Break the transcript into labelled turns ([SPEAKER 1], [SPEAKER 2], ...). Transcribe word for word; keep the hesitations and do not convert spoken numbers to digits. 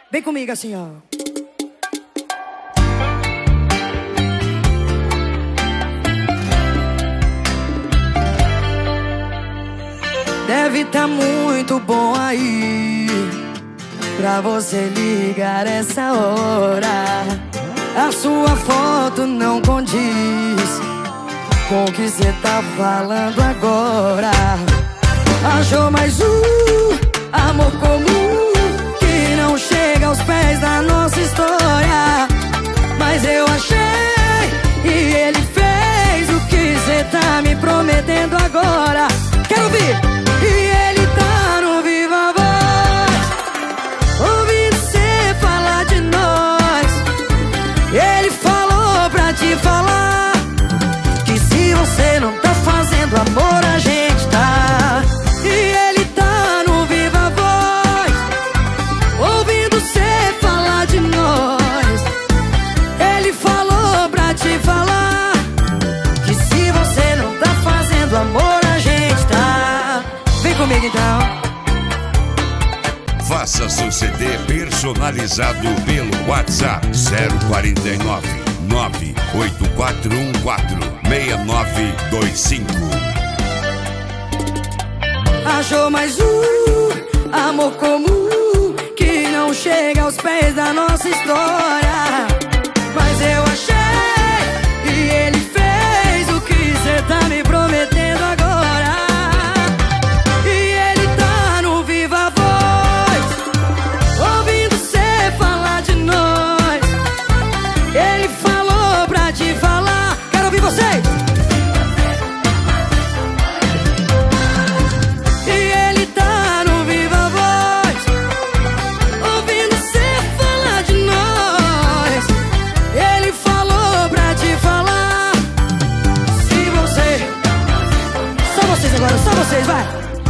[SPEAKER 1] Vem comigo assim, ó. Deve tá muito bom aí pra você ligar essa hora. A sua foto não condiz com o que cê tá falando agora. Achou mais um amor comum que não chega aos pés da nossa história. Mas eu achei e ele fez o que cê tá me prometendo agora. Quero ouvir! E ele tá no Viva Voz, ouvindo cê falar de nós. Ele falou pra te falar que se você não tá fazendo amor, a gente tá. E ele tá no Viva Voz, ouvindo cê falar de nós. Ele falou pra te falar que se você não tá fazendo amor, a gente tá. Vem comigo então.
[SPEAKER 2] Faça seu C D personalizado pelo WhatsApp zero quarenta e nove, nove oito quatro um quatro, seis nove dois cinco.
[SPEAKER 1] Achou mais um amor comum que não chega aos pés da nossa história. Mas eu achei e ele fez o que cê tá me prometendo agora. E ele tá no Viva Voz, ouvindo cê falar de nós. Ele falou pra te falar. Quero ouvir vocês! Agora só vocês, vai!